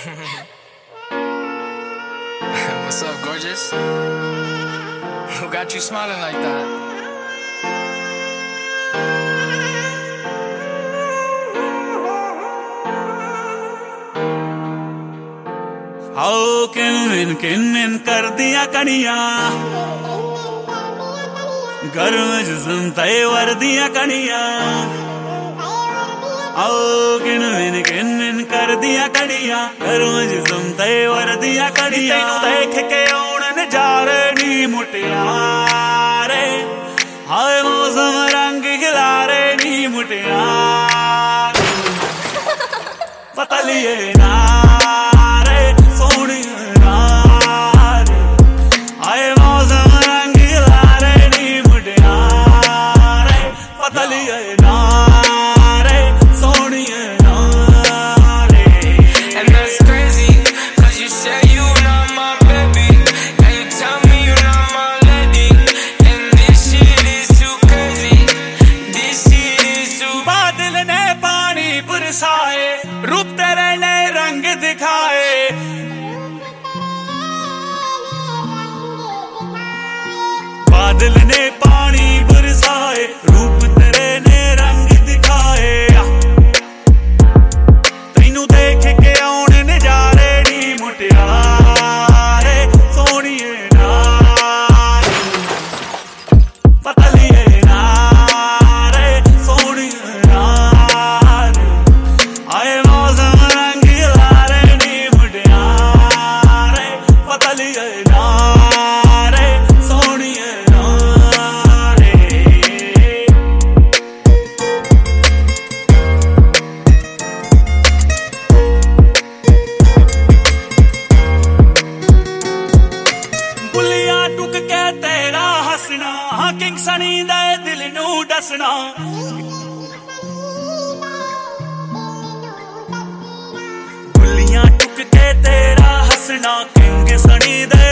What's up, gorgeous? Who got you smiling like that? आओ किन किन कर दिया कनिया गर्म जिस्म तय वर्दियां कनिया आओ किन कर दिया कनिया गर्म जिस्म तय वर्दियां कनिया देख के आउण नजारे नी मुटियारे हाय मौसम रंग खिलारे नी मुटियारे पतलिए नारे सोनी नारे हाय मौसम रंग खिलारे नी मुटियारे पतलिए नारे सोनी नारे. And that's crazy, cause you say you not my baby, and you tell me you not my lady, and this shit is too crazy, this shit is too. बादल ने पानी बरसाए रूप तेरे ने रंग दिखाए बादल ने पानी बरसाए रूप तेरे ने रंग दिखाए तैनू देख के आउण नजारे नी मुटियारे सोनिए नारे पतलिए नारे सोनिए नारे आए मौसम रंग लारे नी मुटियारे पतलिए नारे सोनिए नारे. बुलिया टुक के तेरा हसना किंग सनी दे दिल नू डसना बुलिया टुक के तेरा हसना किंग सनी दे